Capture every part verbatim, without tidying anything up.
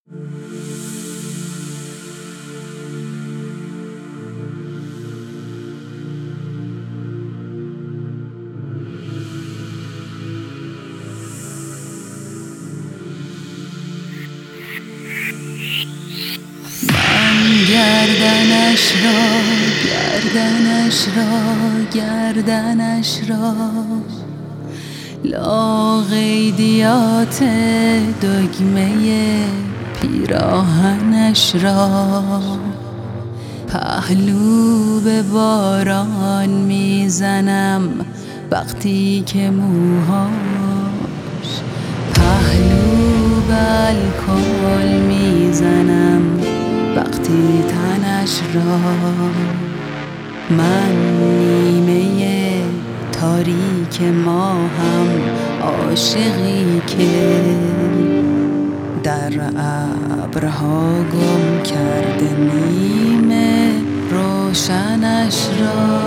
گردنش را گردنش را گردنش را لاقیدیات دگمه پیراهنش را پهلو به باران میزنم وقتی که موهاش پهلو به الکل میزنم وقتی تنش را من نیمه تاریک ماهم عاشقی که در ابرها گم کرده نیمه روشنش را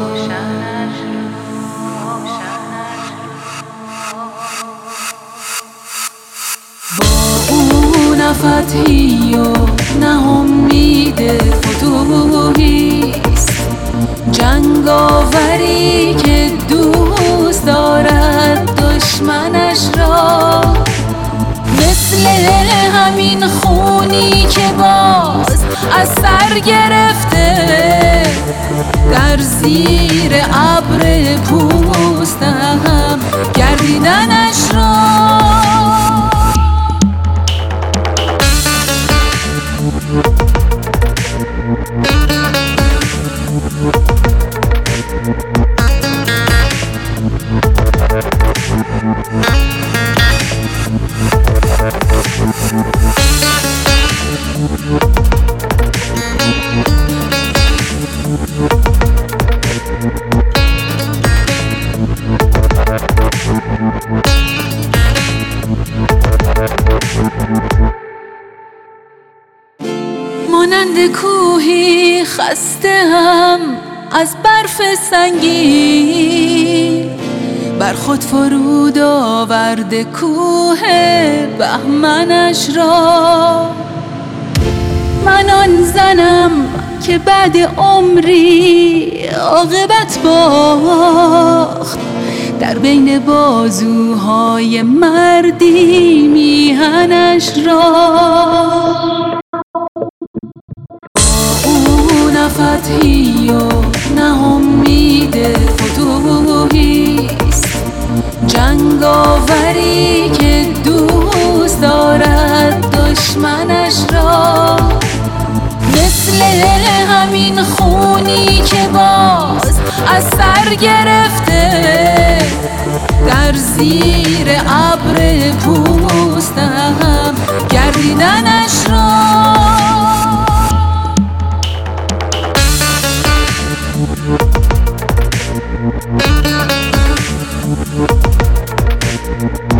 با او نه فتحی و نه امید فتوحیست جنگاوری که دوست دارد دشمنش را مثل همین خونی که باز از سر گرفته در زیر ابر پوستم گردیدنش را مانند کوهی خسته‌ام از برف سنگین بر خود فرود آورده کوه بهمنش را من آن زنم که بعد عمری عاقبت باخت در بین بازوهای مردی میهنش را نه فتحی و نه امید فتوحیست جنگاوری که دوست دارد دشمنش را مثل همین خونی که باز از سر گرفته در زیر ابر پوستم گردیدنش را Thank you.